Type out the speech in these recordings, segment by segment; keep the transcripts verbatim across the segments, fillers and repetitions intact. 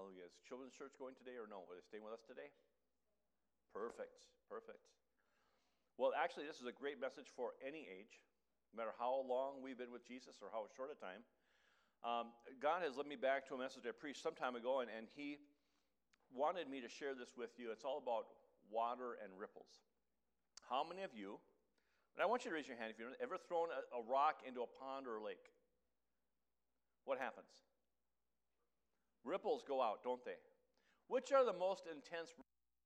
Hallelujah. Is Children's Church going today or no? Are they staying with us today? Perfect. Perfect. Well, actually, this is a great message for any age, no matter how long we've been with Jesus or how short a time. Um, God has led me back to a message I preached some time ago, and, and He wanted me to share this with you. It's all about water and ripples. How many of you, and I want you to raise your hand if you've ever thrown a, a rock into a pond or a lake? What happens? Ripples go out, don't they? Which are the most intense?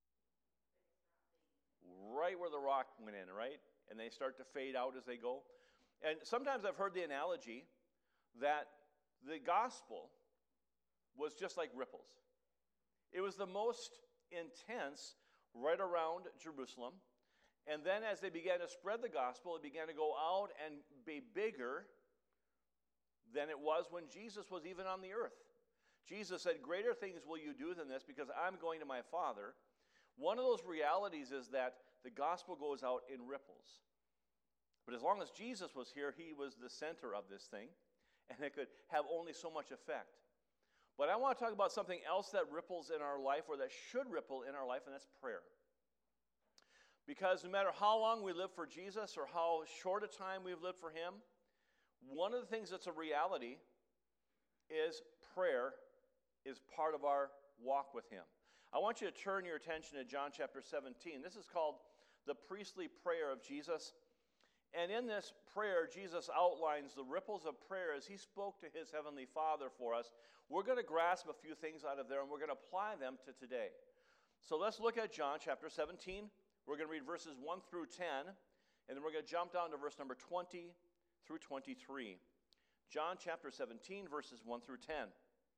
Right where the rock went in, right? And they start to fade out as they go. And sometimes I've heard the analogy that the gospel was just like ripples. It was the most intense right around Jerusalem. And then as they began to spread the gospel, it began to go out and be bigger than it was when Jesus was even on the earth. Jesus said, "Greater things will you do than this because I'm going to my Father." One of those realities is that the gospel goes out in ripples. But as long as Jesus was here, he was the center of this thing, and it could have only so much effect. But I want to talk about something else that ripples in our life, or that should ripple in our life, and that's prayer. Because no matter how long we live for Jesus or how short a time we've lived for him, one of the things that's a reality is prayer is part of our walk with him. I want you to turn your attention to John chapter seventeen. This is called the priestly prayer of Jesus. And in this prayer, Jesus outlines the ripples of prayer as he spoke to his heavenly Father for us. We're going to grasp a few things out of there, and we're going to apply them to today. So let's look at John chapter seventeen. We're going to read verses one through ten, and then we're going to jump down to verse number twenty through twenty-three. John chapter seventeen, verses one through ten.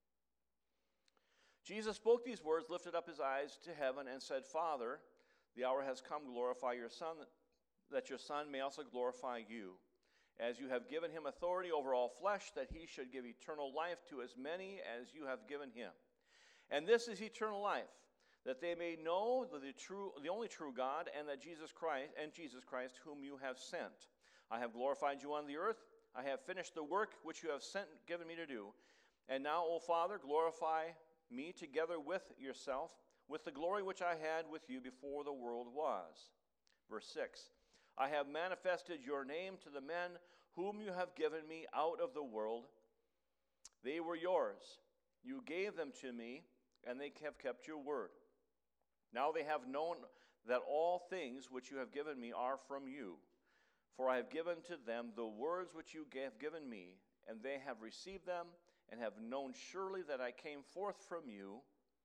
Jesus spoke these words, lifted up his eyes to heaven, and said, "Father, the hour has come, glorify your Son, that your Son may also glorify you, as you have given him authority over all flesh, that he should give eternal life to as many as you have given him. And this is eternal life, that they may know the true, the only true God, and that Jesus Christ, and Jesus Christ, whom you have sent. I have glorified you on the earth. I have finished the work which you have sent, given me to do. And now, O Father, glorify me together with yourself, with the glory which I had with you before the world was." Verse six. "I have manifested your name to the men whom you have given me out of the world. They were yours. You gave them to me, and they have kept your word. Now they have known that all things which you have given me are from you. For I have given to them the words which you have given me, and they have received them, and have known surely that I came forth from you,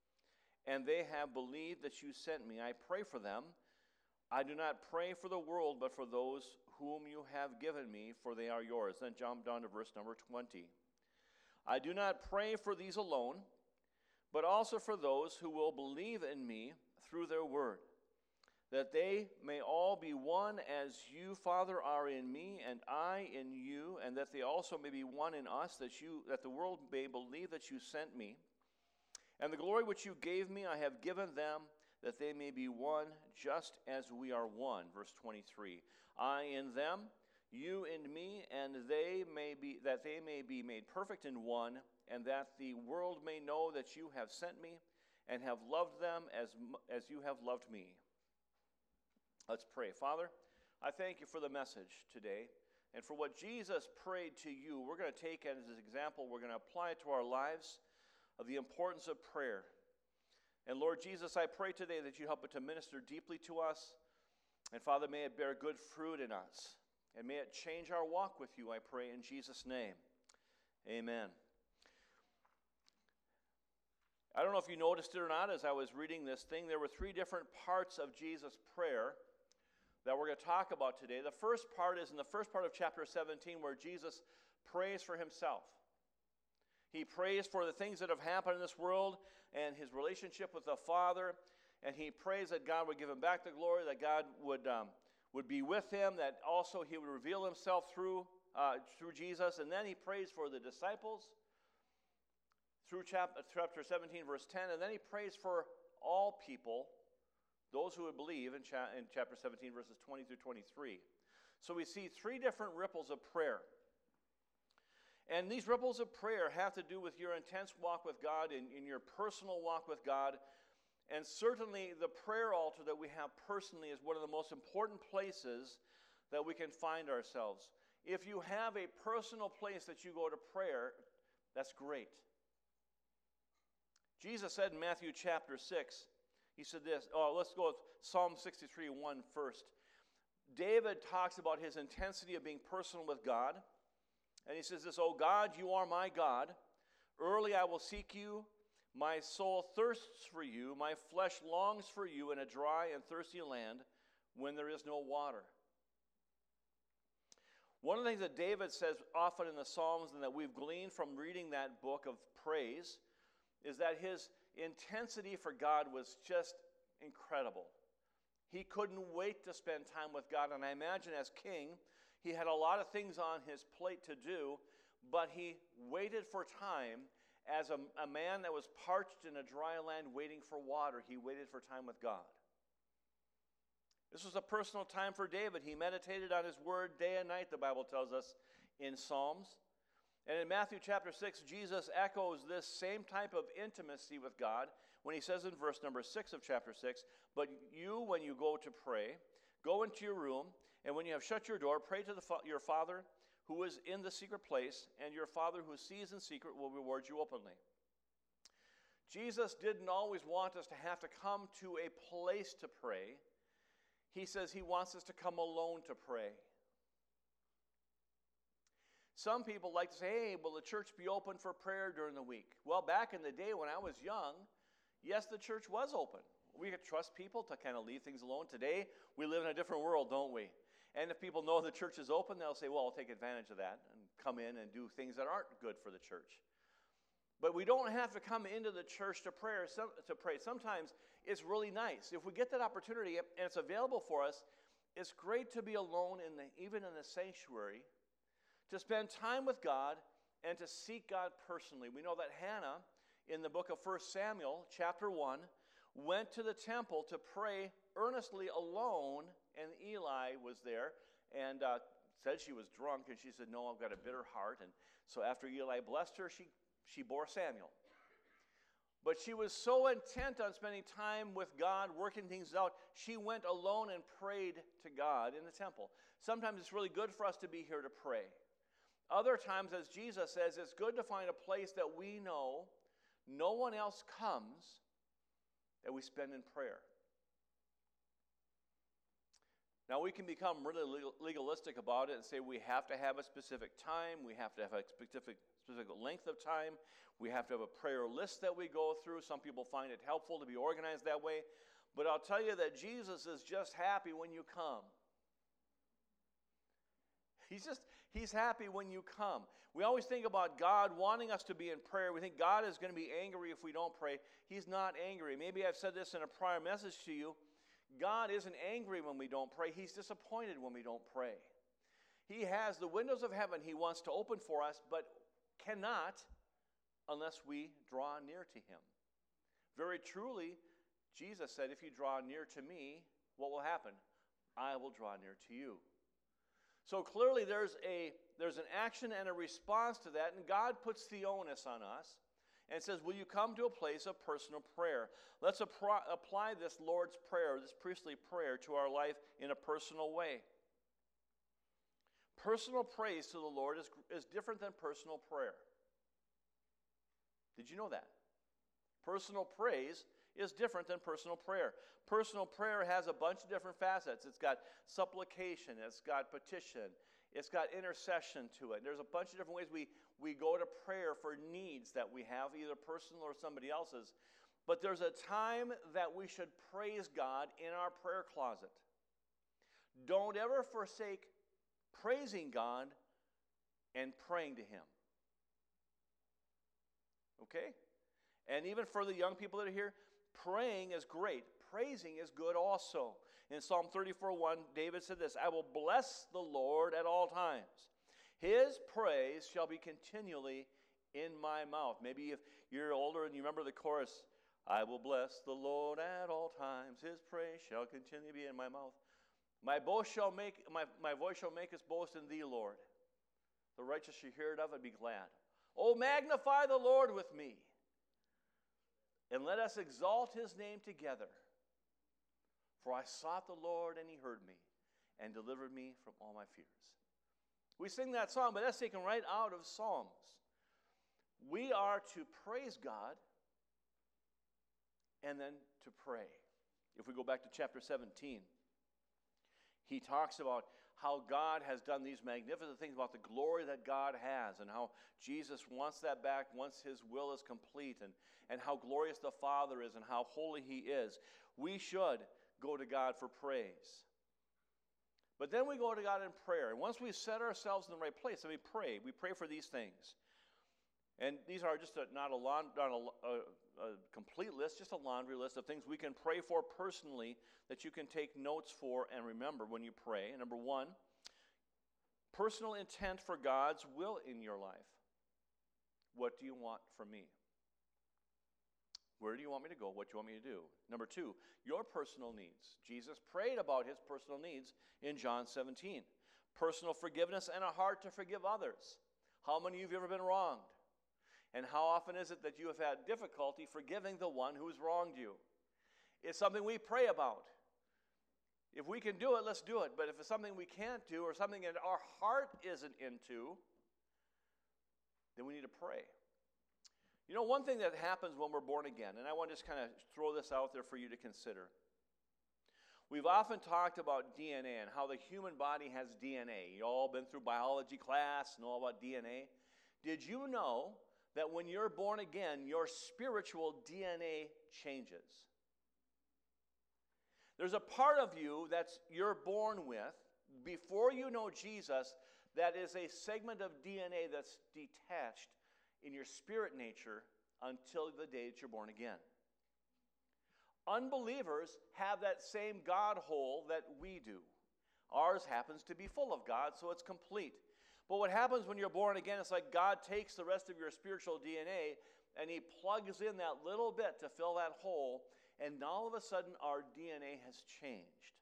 and they have believed that you sent me. I pray for them. I do not pray for the world, but for those whom you have given me, for they are yours." Then jump down to verse number twenty. "I do not pray for these alone, but also for those who will believe in me through their word, that they may all be one as you, Father, are in me, and I in you, and that they also may be one in us, that you that the world may believe that you sent me. And the glory which you gave me I have given them, that they may be one, just as we are one." Verse twenty-three. "I in them, you in me, and they may be that they may be made perfect in one, and that the world may know that you have sent me, and have loved them as as you have loved me." Let's pray. Father, I thank you for the message today, and for what Jesus prayed to you. We're going to take it as an example. We're going to apply it to our lives of the importance of prayer. And Lord Jesus, I pray today that you help it to minister deeply to us. And Father, may it bear good fruit in us. And may it change our walk with you, I pray, in Jesus' name. Amen. I don't know if you noticed it or not as I was reading this thing. There were three different parts of Jesus' prayer that we're going to talk about today. The first part is in the first part of chapter seventeen, where Jesus prays for himself. He prays for the things that have happened in this world and his relationship with the Father. And he prays that God would give him back the glory, that God would um, would be with him, that also he would reveal himself through uh, through Jesus. And then he prays for the disciples through chapter, chapter seventeen, verse ten. And then he prays for all people, those who would believe, in, cha- in chapter seventeen, verses twenty through twenty-three. So we see three different ripples of prayer. And these ripples of prayer have to do with your intense walk with God, in, in your personal walk with God. And certainly the prayer altar that we have personally is one of the most important places that we can find ourselves. If you have a personal place that you go to prayer, that's great. Jesus said in Matthew chapter six, he said this, oh, let's go with Psalm sixty-three, one first. David talks about his intensity of being personal with God. And he says this, "O God, you are my God. Early I will seek you. My soul thirsts for you. My flesh longs for you in a dry and thirsty land when there is no water." One of the things that David says often in the Psalms, and that we've gleaned from reading that book of praise, is that his intensity for God was just incredible. He couldn't wait to spend time with God. And I imagine as king, he had a lot of things on his plate to do, but he waited for time. As a, a man that was parched in a dry land waiting for water, he waited for time with God. This was a personal time for David. He meditated on his word day and night, the Bible tells us in Psalms. And in Matthew chapter six, Jesus echoes this same type of intimacy with God when he says in verse number six of chapter six, "But you, when you go to pray, go into your room, and when you have shut your door, pray to the fa- your Father who is in the secret place, and your Father who sees in secret will reward you openly." Jesus didn't always want us to have to come to a place to pray. He says he wants us to come alone to pray. Some people like to say, "Hey, will the church be open for prayer during the week?" Well, back in the day when I was young, yes, the church was open. We could trust people to kind of leave things alone. Today, we live in a different world, don't we? And if people know the church is open, they'll say, "Well, I'll take advantage of that and come in and do things that aren't good for the church." But we don't have to come into the church to prayer some, to pray. Sometimes it's really nice. If we get that opportunity and it's available for us, it's great to be alone, in the, even in the sanctuary, to spend time with God and to seek God personally. We know that Hannah, in the book of First Samuel, chapter one, went to the temple to pray earnestly alone, and Eli was there and uh, said she was drunk, and she said, "No, I've got a bitter heart." And so after Eli blessed her, she, she bore Samuel. But she was so intent on spending time with God, working things out, she went alone and prayed to God in the temple. Sometimes it's really good for us to be here to pray. Other times, as Jesus says, it's good to find a place that we know no one else comes, that we spend in prayer. Now, we can become really legalistic about it and say we have to have a specific time, we have to have a specific, specific length of time, we have to have a prayer list that we go through. Some people find it helpful to be organized that way. But I'll tell you that Jesus is just happy when you come. He's just, he's happy when you come. We always think about God wanting us to be in prayer. We think God is going to be angry if we don't pray. He's not angry. Maybe I've said this in a prior message to you. God isn't angry when we don't pray. He's disappointed when we don't pray. He has the windows of heaven he wants to open for us, but cannot unless we draw near to him. Very truly, Jesus said, "If you draw near to me, what will happen? I will draw near to you." So clearly there's a there's an action and a response to that, and God puts the onus on us and says, "Will you come to a place of personal prayer?" Let's appro- apply this Lord's Prayer, this priestly prayer, to our life in a personal way. Personal praise to the Lord is, is different than personal prayer. Did you know that? Personal praise is different than personal prayer. Personal prayer has a bunch of different facets. It's got supplication, it's got petition, it's got intercession to it. There's a bunch of different ways we, we go to prayer for needs that we have, either personal or somebody else's. But there's a time that we should praise God in our prayer closet. Don't ever forsake praising God and praying to him. Okay? And even for the young people that are here, praying is great. Praising is good also. In Psalm thirty-four one, David said this, "I will bless the Lord at all times. His praise shall be continually in my mouth." Maybe if you're older and you remember the chorus, "I will bless the Lord at all times. His praise shall continually be in my mouth. My boast shall make my, my voice shall make its boast in thee, Lord." The righteous shall hear it of and be glad. Oh, magnify the Lord with me, and let us exalt his name together. For I sought the Lord, and he heard me, and delivered me from all my fears. We sing that song, but that's taken right out of Psalms. We are to praise God and then to pray. If we go back to chapter seventeen, he talks about how God has done these magnificent things, about the glory that God has, and how Jesus wants that back once his will is complete, and, and how glorious the Father is, and how holy he is. We should go to God for praise. But then we go to God in prayer. And once we set ourselves in the right place, and we pray, we pray for these things. And these are just a, not, a, not a, a, a complete list, just a laundry list of things we can pray for personally that you can take notes for and remember when you pray. Number one, personal intent for God's will in your life. What do you want from me? Where do you want me to go? What do you want me to do? Number two, your personal needs. Jesus prayed about his personal needs in John seventeen. Personal forgiveness and a heart to forgive others. How many of you have ever been wronged? And how often is it that you have had difficulty forgiving the one who's wronged you? It's something we pray about. If we can do it, let's do it. But if it's something we can't do or something that our heart isn't into, then we need to pray. You know, one thing that happens when we're born again, and I want to just kind of throw this out there for you to consider. We've often talked about D N A and how the human body has D N A. You've all been through biology class, know about D N A. Did you know that when you're born again, your spiritual D N A changes? There's a part of you that's you're born with, before you know Jesus, that is a segment of D N A that's detached in your spirit nature until the day that you're born again. Unbelievers have that same God hole that we do. Ours happens to be full of God, so it's complete. But what happens when you're born again, it's like God takes the rest of your spiritual D N A and he plugs in that little bit to fill that hole, and all of a sudden our D N A has changed.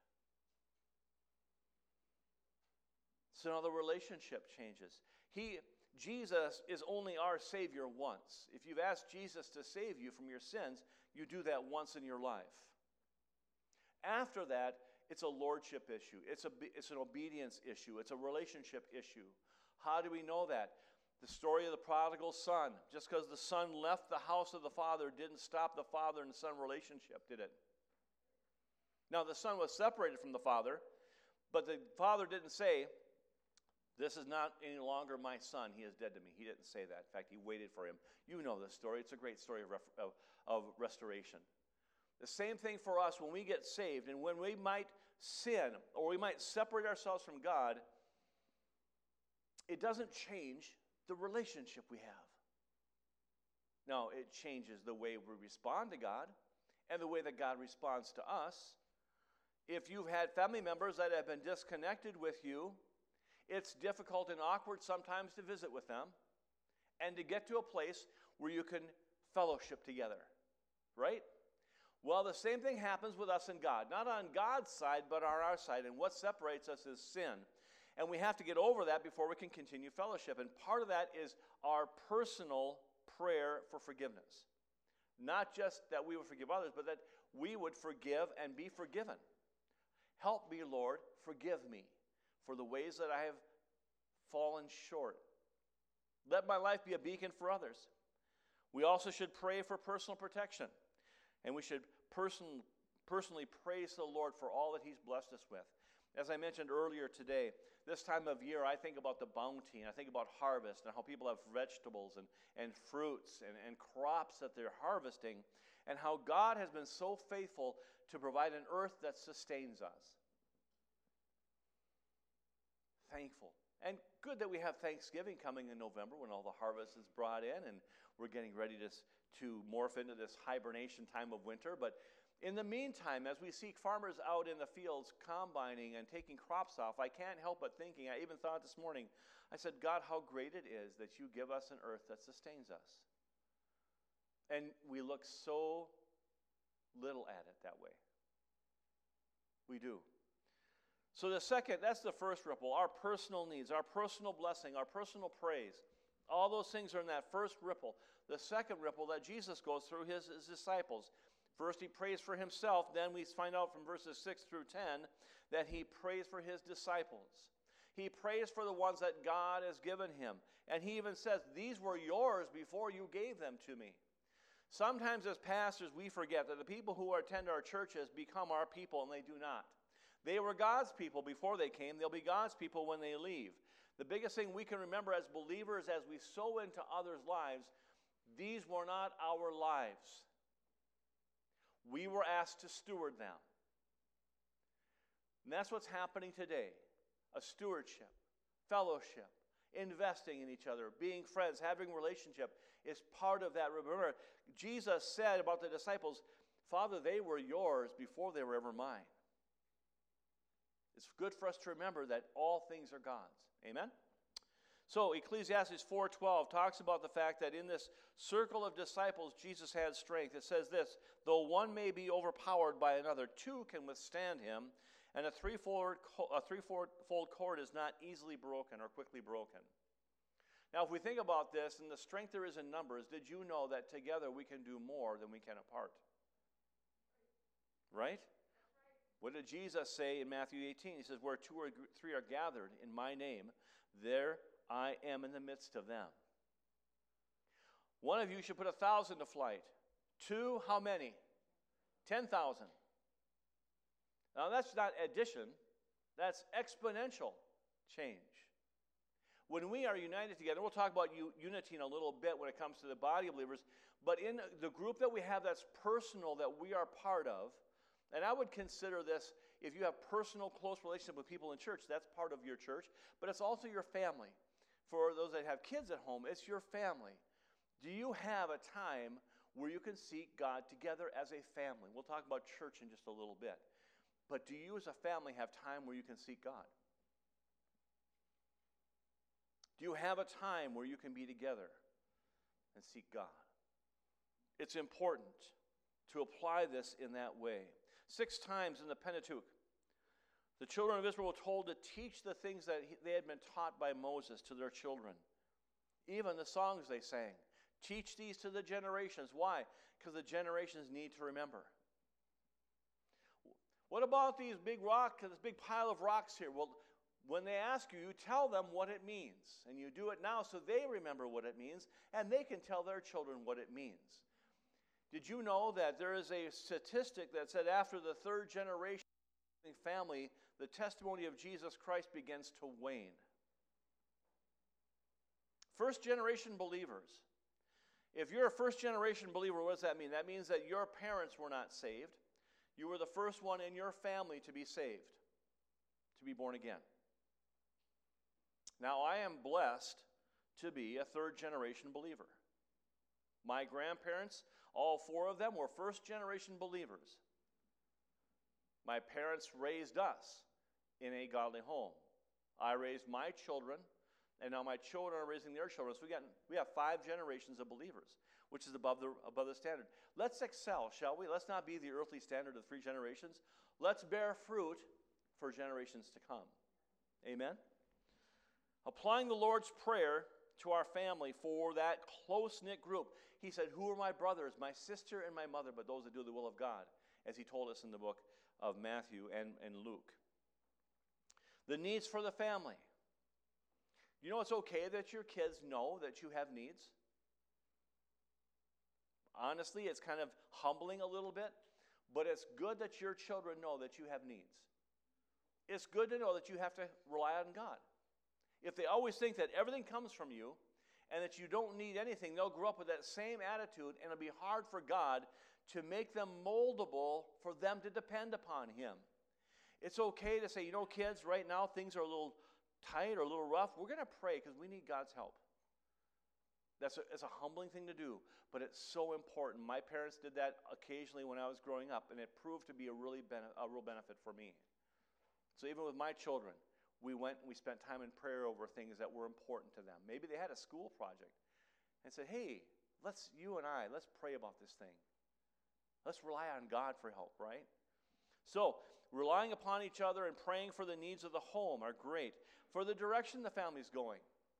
So now the relationship changes. He, Jesus is only our Savior once. If you've asked Jesus to save you from your sins, you do that once in your life. After that, it's a lordship issue. It's, a, it's an obedience issue. It's a relationship issue. How do we know that? The story of the prodigal son. Just because the son left the house of the father didn't stop the father and son relationship, did it? Now, the son was separated from the father, but the father didn't say, "This is not any longer my son. He is dead to me." He didn't say that. In fact, he waited for him. You know this story. It's a great story of, ref- of, of restoration. The same thing for us when we get saved and when we might sin or we might separate ourselves from God, it doesn't change the relationship we have. No, it changes the way we respond to God and the way that God responds to us. If you've had family members that have been disconnected with you, it's difficult and awkward sometimes to visit with them and to get to a place where you can fellowship together, right? Well, the same thing happens with us and God. Not on God's side, but on our side. And what separates us is sin. And we have to get over that before we can continue fellowship. And part of that is our personal prayer for forgiveness. Not just that we would forgive others, but that we would forgive and be forgiven. Help me, Lord, forgive me for the ways that I have fallen short. Let my life be a beacon for others. We also should pray for personal protection. And we should person, personally praise the Lord for all that he's blessed us with. As I mentioned earlier today, this time of year I think about the bounty, and I think about harvest and how people have vegetables and, and fruits and, and crops that they're harvesting, and how God has been so faithful to provide an earth that sustains us. Thankful. And good that we have Thanksgiving coming in November when all the harvest is brought in and we're getting ready to, to morph into this hibernation time of winter. But in the meantime, as we see farmers out in the fields combining and taking crops off, I can't help but thinking, I even thought this morning, I said, God, how great it is that you give us an earth that sustains us. And we look so little at it that way. We do. So the second, that's the first ripple, our personal needs, our personal blessing, our personal praise. All those things are in that first ripple. The second ripple that Jesus goes through his, his disciples. First he prays for himself, then we find out from verses six through ten that he prays for his disciples. He prays for the ones that God has given him. And he even says, these were yours before you gave them to me. Sometimes as pastors we forget that the people who attend our churches become our people, and they do not. They were God's people before they came. They'll be God's people when they leave. The biggest thing we can remember as believers as we sow into others' lives, these were not our lives. We were asked to steward them. And that's what's happening today. A stewardship, fellowship, investing in each other, being friends, having a relationship is part of that. Remember, Jesus said about the disciples, Father, they were yours before they were ever mine. It's good for us to remember that all things are God's. Amen? So Ecclesiastes four twelve talks about the fact that in this circle of disciples, Jesus had strength. It says this, though one may be overpowered by another, two can withstand him, and a threefold, a threefold cord is not easily broken or quickly broken. Now, if we think about this, and the strength there is in numbers, did you know that together we can do more than we can apart? Right? What did Jesus say in Matthew eighteen? He says, where two or three are gathered in my name, there I am in the midst of them. One of you should put a thousand to flight. Two, how many? Ten thousand. Now that's not addition, that's exponential change. When we are united together, we'll talk about unity in a little bit when it comes to the body of believers, but in the group that we have that's personal, that we are part of, and I would consider this, if you have personal, close relationship with people in church, that's part of your church, but it's also your family. For those that have kids at home, it's your family. Do you have a time where you can seek God together as a family? We'll talk about church in just a little bit. But do you as a family have time where you can seek God? Do you have a time where you can be together and seek God? It's important to apply this in that way. Six times in the Pentateuch, the children of Israel were told to teach the things that they had been taught by Moses to their children. Even the songs they sang. Teach these to the generations. Why? Because the generations need to remember. What about these big rocks, this big pile of rocks here? Well, when they ask you, you tell them what it means. And you do it now so they remember what it means, and they can tell their children what it means. Did you know that there is a statistic that said after the third generation family, the testimony of Jesus Christ begins to wane? First generation believers. If you're a first generation believer, what does that mean? That means that your parents were not saved. You were the first one in your family to be saved, to be born again. Now, I am blessed to be a third generation believer. My grandparents, all four of them, were first generation believers. My parents raised us in a godly home. I raised my children, and now my children are raising their children. So we got we have five generations of believers, which is above the above the standard. Let's excel, shall we? Let's not be the earthly standard of three generations. Let's bear fruit for generations to come. Amen? Applying the Lord's Prayer to our family for that close-knit group. He said, who are my brothers, my sister and my mother, but those that do the will of God, as he told us in the book of Matthew and, and Luke. The needs for the family. You know it's okay that your kids know that you have needs? Honestly, it's kind of humbling a little bit, but it's good that your children know that you have needs. It's good to know that you have to rely on God. If they always think that everything comes from you and that you don't need anything, they'll grow up with that same attitude, and it'll be hard for God to make them moldable for them to depend upon him. It's okay to say, you know, kids, right now things are a little tight or a little rough. We're going to pray because we need God's help. That's a, it's a humbling thing to do, but it's so important. My parents did that occasionally when I was growing up, and it proved to be a really bene- a real benefit for me. So even with my children, we went and we spent time in prayer over things that were important to them. Maybe they had a school project and said, hey, let's, you and I, let's pray about this thing. Let's rely on God for help, right? So Relying upon each other and praying for the needs of the home are great. For the direction the family's going.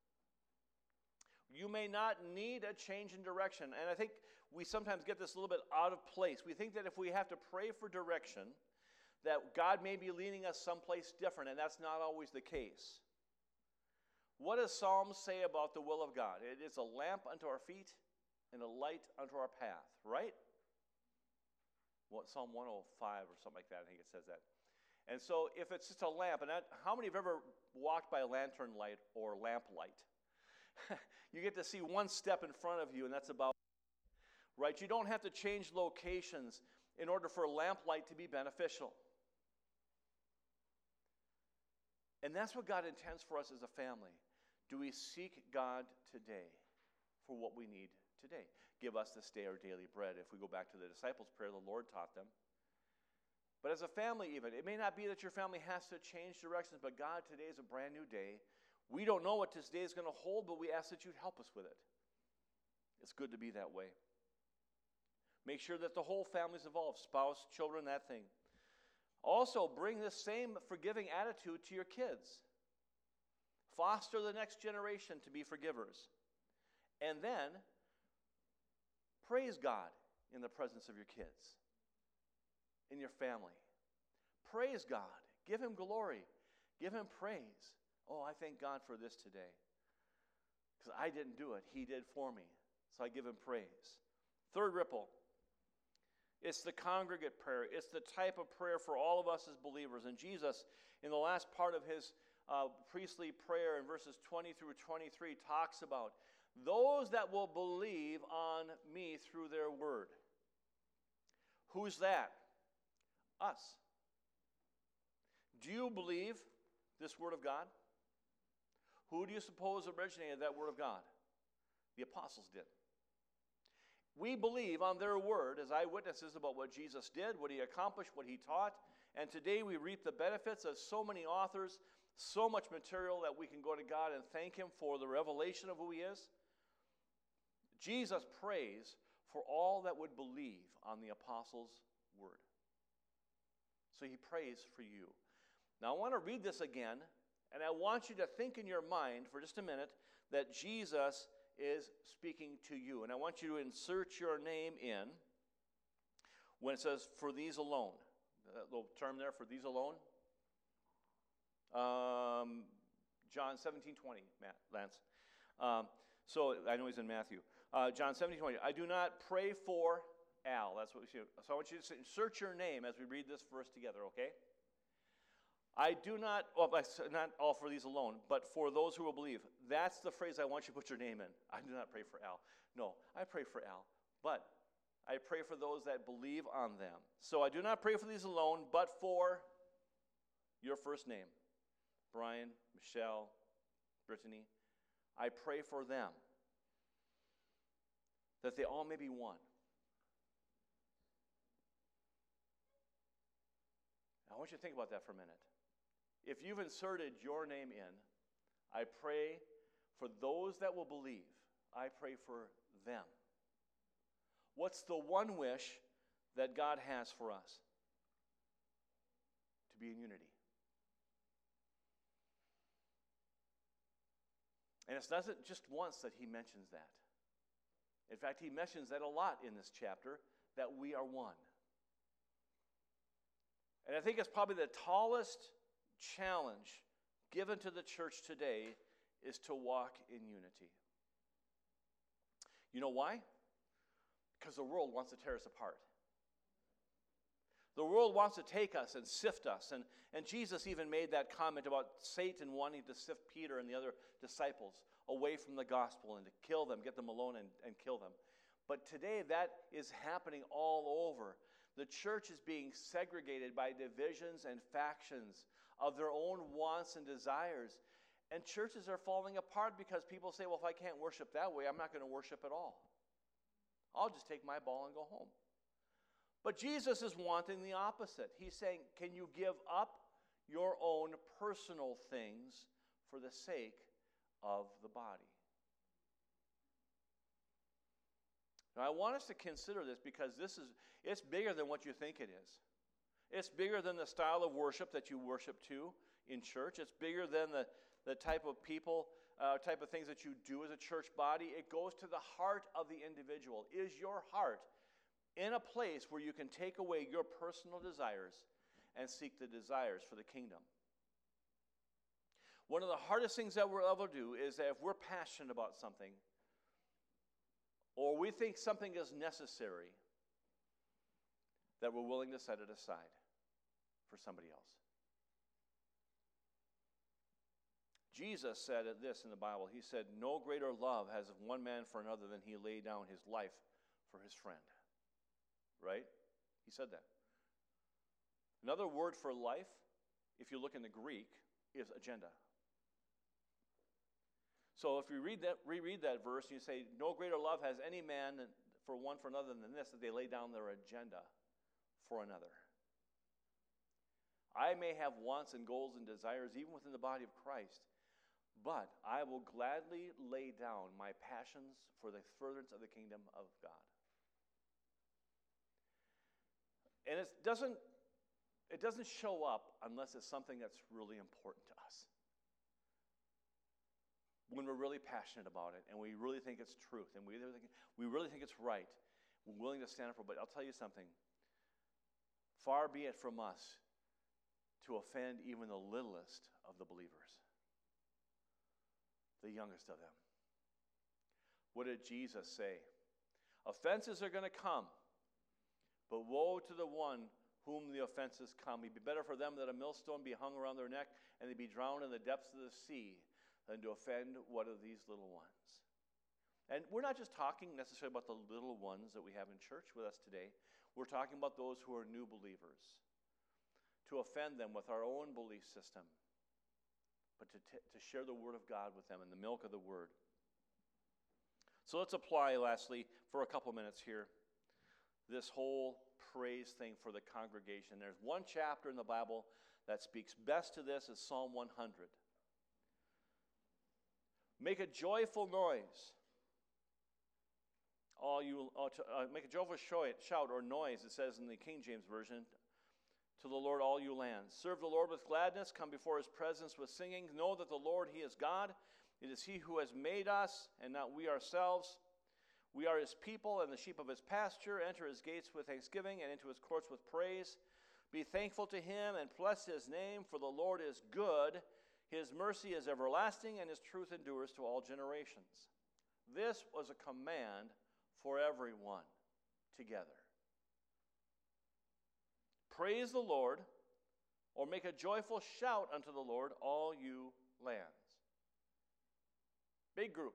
You may not need a change in direction. And I think we sometimes get this a little bit out of place. We think that if we have to pray for direction, that God may be leading us someplace different, and that's not always the case. What does Psalms say about the will of God? It is a lamp unto our feet and a light unto our path, right? What, Psalm one oh five or something like that, I think it says that. And so if it's just a lamp, and that, how many have ever walked by a lantern light or lamp light? You get to see one step in front of you, and that's about right. You don't have to change locations in order for a lamp light to be beneficial. And that's what God intends for us as a family. Do we seek God today for what we need today? Give us this day our daily bread. If we go back to the disciples' prayer, the Lord taught them. But as a family even, it may not be that your family has to change directions, but God, today is a brand new day. We don't know what this day is going to hold, but we ask that you'd help us with it. It's good to be that way. Make sure that the whole family's involved, spouse, children, that thing. Also, bring this same forgiving attitude to your kids. Foster the next generation to be forgivers. And then, praise God in the presence of your kids, in your family. Praise God. Give Him glory. Give Him praise. Oh, I thank God for this today. Because I didn't do it. He did for me. So I give Him praise. Third ripple. It's the congregate prayer. It's the type of prayer for all of us as believers. And Jesus, in the last part of His uh, priestly prayer in verses twenty through twenty-three, talks about those that will believe on me through their word. Who's that? Us. Do you believe this word of God? Who do you suppose originated that word of God? The apostles did. We believe on their word as eyewitnesses about what Jesus did, what He accomplished, what He taught. And today we reap the benefits of so many authors, so much material that we can go to God and thank Him for the revelation of who He is. Jesus prays for all that would believe on the apostles' word. So He prays for you. Now I want to read this again, and I want you to think in your mind for just a minute that Jesus is speaking to you. And I want you to insert your name in when it says, for these alone. That little term there, for these alone. Um, John seventeen twenty, Matt, Lance. Um, so I know he's in Matthew. Uh, John seventeen twenty. I do not pray for Al. That's what we see. So I want you to insert your name as we read this verse together, okay? I do not, well, not all for these alone, but for those who will believe. That's the phrase I want you to put your name in. I do not pray for Al. No, I pray for Al. But I pray for those that believe on them. So I do not pray for these alone, but for your first name. Brian, Michelle, Brittany. I pray for them. That they all may be one. I want you to think about that for a minute. If you've inserted your name in, I pray for those that will believe. I pray for them. What's the one wish that God has for us? To be in unity. And it's not just once that He mentions that. In fact, He mentions that a lot in this chapter, that we are one. And I think it's probably the tallest challenge given to the church today is to walk in unity. You know why? Because the world wants to tear us apart. The world wants to take us and sift us. And, and Jesus even made that comment about Satan wanting to sift Peter and the other disciples away from the gospel and to kill them, get them alone and, and kill them. But today that is happening all over. The church is being segregated by divisions and factions of their own wants and desires. And churches are falling apart because people say, well, if I can't worship that way, I'm not going to worship at all. I'll just take my ball and go home. But Jesus is wanting the opposite. He's saying, can you give up your own personal things for the sake of the body? Now, I want us to consider this because this is, it's bigger than what you think it is. It's bigger than the style of worship that you worship to in church. It's bigger than the, the type of people, uh, type of things that you do as a church body. It goes to the heart of the individual. Is your heart in a place where you can take away your personal desires and seek the desires for the kingdom? One of the hardest things that we'll ever do is that if we're passionate about something, or we think something is necessary, that we're willing to set it aside for somebody else. Jesus said this in the Bible. He said, "No greater love has one man for another than he laid down his life for his friend." Right? He said that. Another word for life, if you look in the Greek, is agenda. So if you read that, reread that verse, and you say, "No greater love has any man for one for another than this, that they lay down their agenda for another." I may have wants and goals and desires even within the body of Christ, but I will gladly lay down my passions for the furtherance of the kingdom of God. And it doesn't, it doesn't show up unless it's something that's really important to us. When we're really passionate about it and we really think it's truth and we really think, we really think it's right, we're willing to stand up for it. But I'll tell you something. Far be it from us to offend even the littlest of the believers, the youngest of them. What did Jesus say? Offenses are going to come, but woe to the one whom the offenses come. It'd be better for them that a millstone be hung around their neck and they be drowned in the depths of the sea than to offend one of these little ones. And we're not just talking necessarily about the little ones that we have in church with us today. We're talking about those who are new believers. To offend them with our own belief system, but to, t- to share the Word of God with them and the milk of the Word. So let's apply, lastly, for a couple minutes here, this whole praise thing for the congregation. There's one chapter in the Bible that speaks best to this, is Psalm one hundred. Make a joyful noise. All you uh, to, uh, make a joyful shout or noise, it says in the King James Version, to the Lord, all you lands. Serve the Lord with gladness. Come before his presence with singing. Know that the Lord, he is God. It is he who has made us, and not we ourselves. We are his people and the sheep of his pasture. Enter his gates with thanksgiving and into his courts with praise. Be thankful to him and bless his name, for the Lord is good. His mercy is everlasting, and his truth endures to all generations. This was a command for everyone together. Praise the Lord, or make a joyful shout unto the Lord, all you lands. Big group.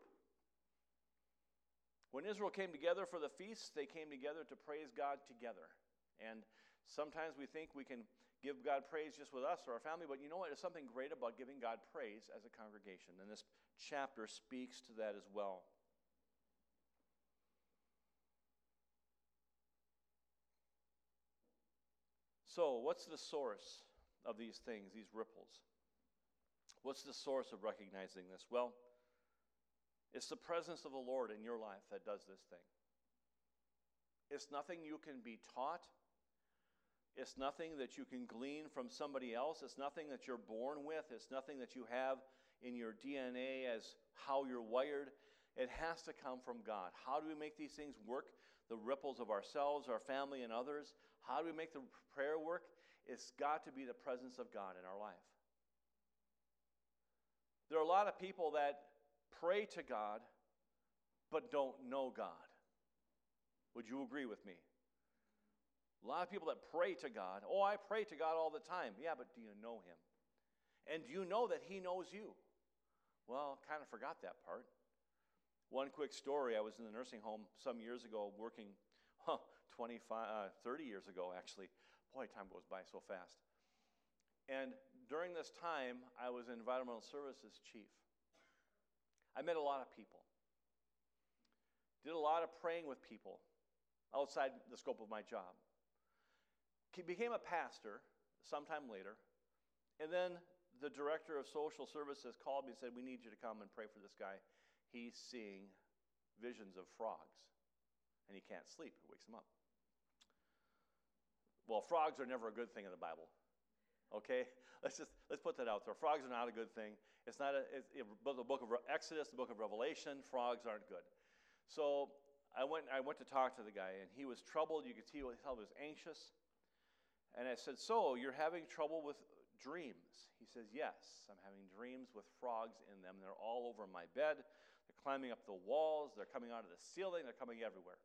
When Israel came together for the feasts, they came together to praise God together. And sometimes we think we can give God praise just with us or our family, but you know what? There's something great about giving God praise as a congregation. And this chapter speaks to that as well. So, what's the source of these things, these ripples? What's the source of recognizing this? Well, it's the presence of the Lord in your life that does this thing. It's nothing you can be taught. It's nothing that you can glean from somebody else. It's nothing that you're born with. It's nothing that you have in your D N A as how you're wired. It has to come from God. How do we make these things work? The ripples of ourselves, our family, and others. How do we make the prayer work? It's got to be the presence of God in our life. There are a lot of people that pray to God but don't know God. Would you agree with me? A lot of people that pray to God. Oh, I pray to God all the time. Yeah, but do you know him? And do you know that he knows you? Well, kind of forgot that part. One quick story. I was in the nursing home some years ago working, huh, twenty-five, uh, thirty years ago actually. Boy, time goes by so fast. And during this time, I was environmental services chief. I met a lot of people. Did a lot of praying with people outside the scope of my job. Became a pastor sometime later. And then the director of social services called me and said, we need you to come and pray for this guy. He's seeing visions of frogs. And he can't sleep. It wakes him up. Well, frogs are never a good thing in the Bible. Okay? Let's just let's put that out there. Frogs are not a good thing. It's not a it's, it, the book of Exodus, the book of Revelation, frogs aren't good. So I went I went to talk to the guy, and he was troubled. You could see he was anxious. And I said, "So, you're having trouble with dreams?" He says, "Yes, I'm having dreams with frogs in them. They're all over my bed. They're climbing up the walls. They're coming out of the ceiling. They're coming everywhere."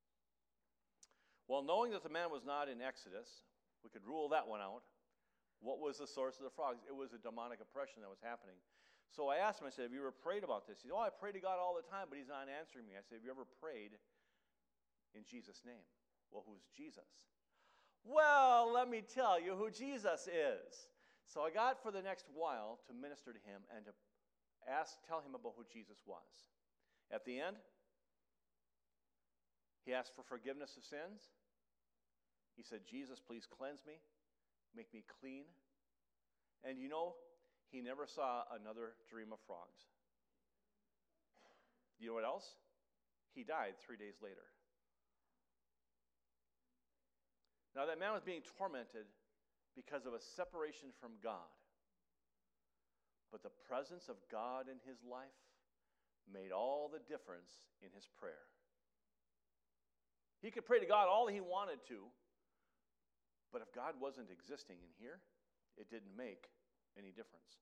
Well, knowing that the man was not in Exodus, we could rule that one out. What was the source of the frogs? It was a demonic oppression that was happening. So I asked him, I said, "Have you ever prayed about this?" He said, "Oh, I pray to God all the time, but he's not answering me." I said, "Have you ever prayed in Jesus' name?" "Well, who's Jesus?" "Well, let me tell you who Jesus is." So I got for the next while to minister to him and to ask, tell him about who Jesus was. At the end, he asked for forgiveness of sins. He said, "Jesus, please cleanse me, make me clean." And you know, he never saw another dream of frogs. You know what else? He died three days later. Now, that man was being tormented because of a separation from God. But the presence of God in his life made all the difference in his prayer. He could pray to God all he wanted to, but if God wasn't existing in here, it didn't make any difference.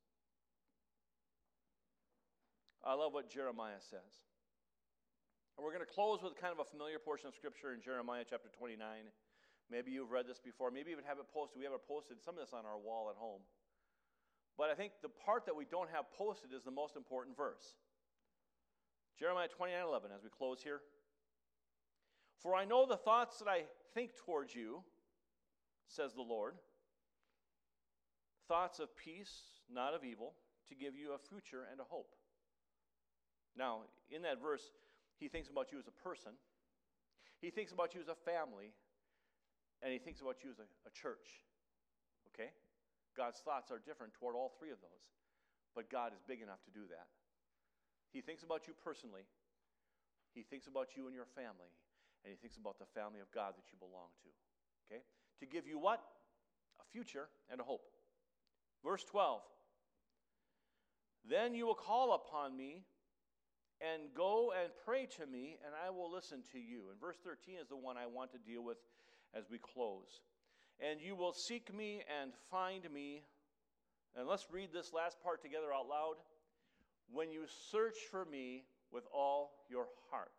I love what Jeremiah says. And we're going to close with kind of a familiar portion of Scripture in Jeremiah chapter twenty-nine. Maybe you've read this before. Maybe even have it posted. We have it posted, some of this on our wall at home. But I think the part that we don't have posted is the most important verse. Jeremiah twenty-nine eleven, as we close here. "For I know the thoughts that I think towards you, says the Lord, thoughts of peace, not of evil, to give you a future and a hope." Now, in that verse, he thinks about you as a person. He thinks about you as a family. And he thinks about you as a, a church. Okay? God's thoughts are different toward all three of those. But God is big enough to do that. He thinks about you personally. He thinks about you and your family. And he thinks about the family of God that you belong to. Okay? To give you what? A future and a hope. Verse twelve. "Then you will call upon me and go and pray to me, and I will listen to you." And verse thirteen is the one I want to deal with as we close. "And you will seek me and find me." And let's read this last part together out loud. "When you search for me with all your heart."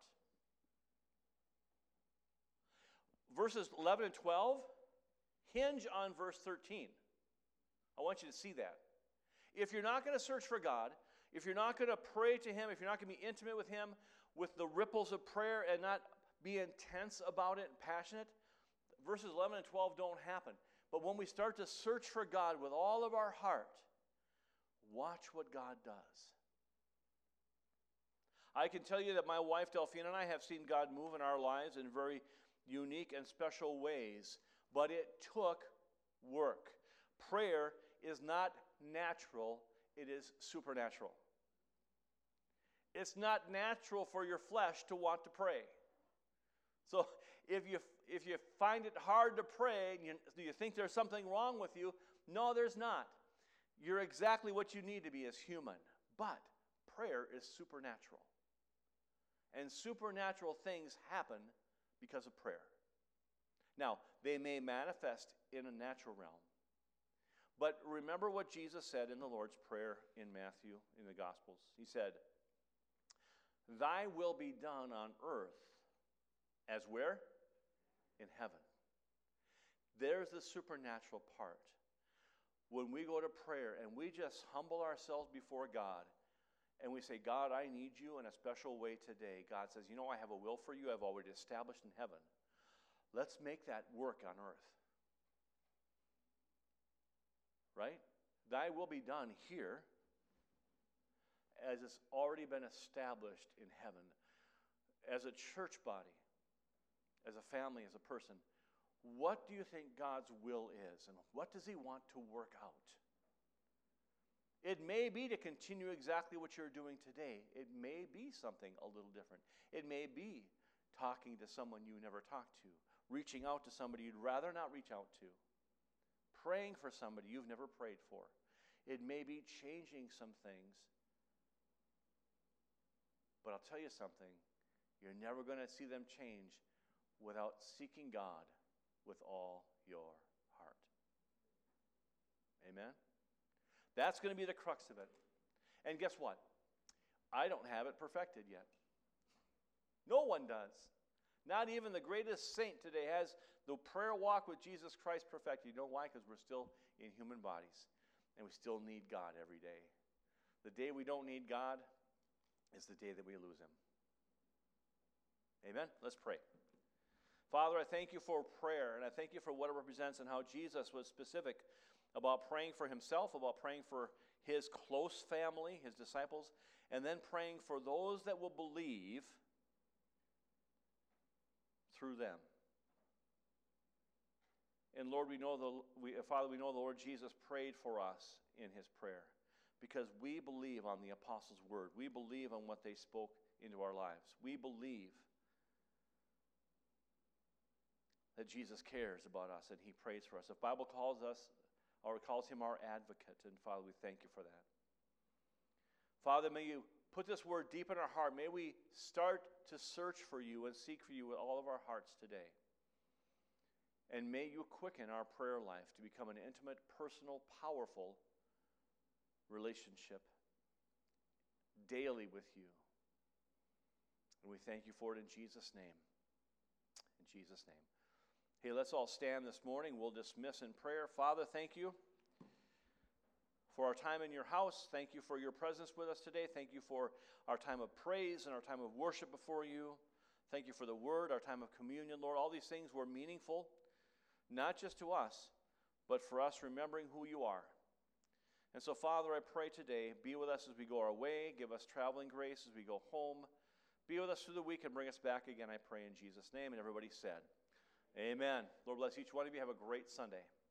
Verses eleven and twelve hinge on verse thirteen. I want you to see that. If you're not going to search for God, if you're not going to pray to him, if you're not going to be intimate with him with the ripples of prayer and not be intense about it and passionate, verses eleven and twelve don't happen. But when we start to search for God with all of our heart, watch what God does. I can tell you that my wife Delphine and I have seen God move in our lives in very unique and special ways, but it took work. Prayer is not natural, it is supernatural. It's not natural for your flesh to want to pray. So if you if you find it hard to pray, you, do you think there's something wrong with you? No, there's not. You're exactly what you need to be as human. But prayer is supernatural. And supernatural things happen because of prayer. Now, they may manifest in a natural realm. But remember what Jesus said in the Lord's Prayer in Matthew, in the Gospels. He said, "Thy will be done on earth as where? In heaven." There's the supernatural part. When we go to prayer and we just humble ourselves before God and we say, "God, I need you in a special way today." God says, "You know, I have a will for you. I've already established in heaven. Let's make that work on earth." Right? Thy will be done here as it's already been established in heaven. As a church body, as a family, as a person, what do you think God's will is? And what does he want to work out? It may be to continue exactly what you're doing today. It may be something a little different. It may be talking to someone you never talked to, reaching out to somebody you'd rather not reach out to, praying for somebody you've never prayed for. It may be changing some things. But I'll tell you something, you're never going to see them change without seeking God with all your heart. Amen? That's going to be the crux of it. And guess what? I don't have it perfected yet. No one does. Not even the greatest saint today has the prayer walk with Jesus Christ perfected. You know why? Because we're still in human bodies, and we still need God every day. The day we don't need God is the day that we lose Him. Amen? Let's pray. Father, I thank you for prayer, and I thank you for what it represents and how Jesus was specific about praying for himself, about praying for his close family, his disciples, and then praying for those that will believe through them. And Lord, we know the we, Father, we know the Lord Jesus prayed for us in his prayer because we believe on the apostles' word. We believe on what they spoke into our lives. We believe that Jesus cares about us and he prays for us. The Bible calls us, or calls him our advocate, and Father, we thank you for that. Father, may you put this word deep in our heart. May we start to search for you and seek for you with all of our hearts today. And may you quicken our prayer life to become an intimate, personal, powerful relationship daily with you. And we thank you for it in Jesus' name. In Jesus' name. Hey, let's all stand this morning. We'll dismiss in prayer. Father, thank you for our time in your house. Thank you for your presence with us today. Thank you for our time of praise and our time of worship before you. Thank you for the word, our time of communion, Lord. All these things were meaningful, not just to us, but for us remembering who you are. And so, Father, I pray today, be with us as we go our way. Give us traveling grace as we go home. Be with us through the week and bring us back again, I pray in Jesus' name. And everybody said, amen. Lord bless each one of you. Have a great Sunday.